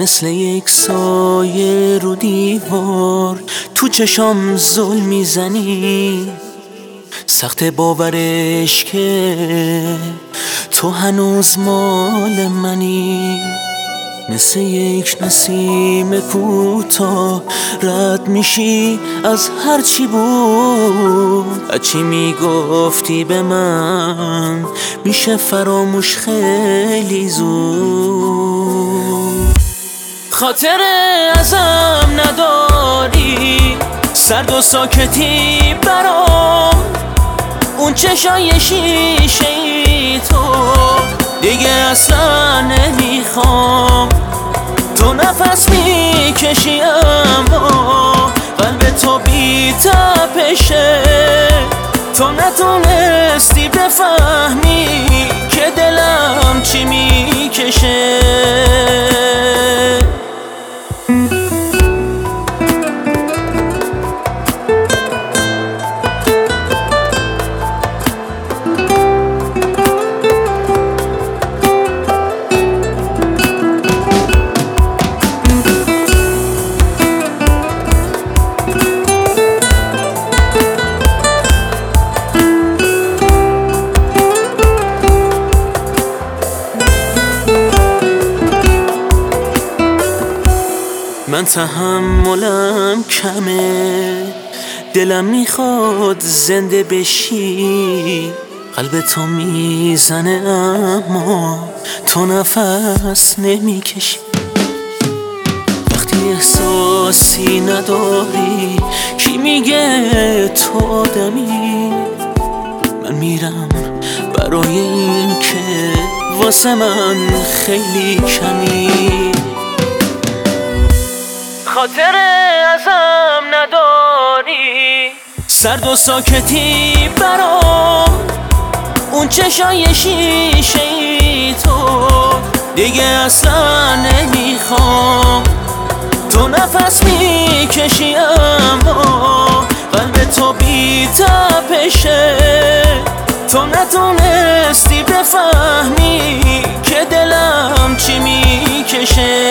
مثل یک سایه رو دیوار تو چشام ظلم میزنی. سخت باورش که تو هنوز مال منی. مثل یک نسیم کوتاه رد میشی از هر چی بود. هرچی میگفتی به من میشه فراموش خیلی زود. خاطر ازم نداری، سرد و ساکتی برام. اون چشای شیشه‌ای تو دیگه اصلا نمیخوام. تو نفس میکشی اما قلب تو بی تپشه. تو نتونستی بفهمی که دلم چی میکشه. من تحملم کمه، دلم میخواد زنده بشی. قلب تو میزنه اما تو نفس نمیکشی. وقتی احساسی نداری کی میگه تو آدمی؟ من میرم برای این که واسه من خیلی کمی. خاطر ازم نداری، سرد و ساکتی برام. اون چشای شیشه‌ای تو دیگه اصلا نمیخوام. تو نفس میکشی اما قلب تو بی تپشه. تو نتونستی بفهمی که دلم چی میکشه.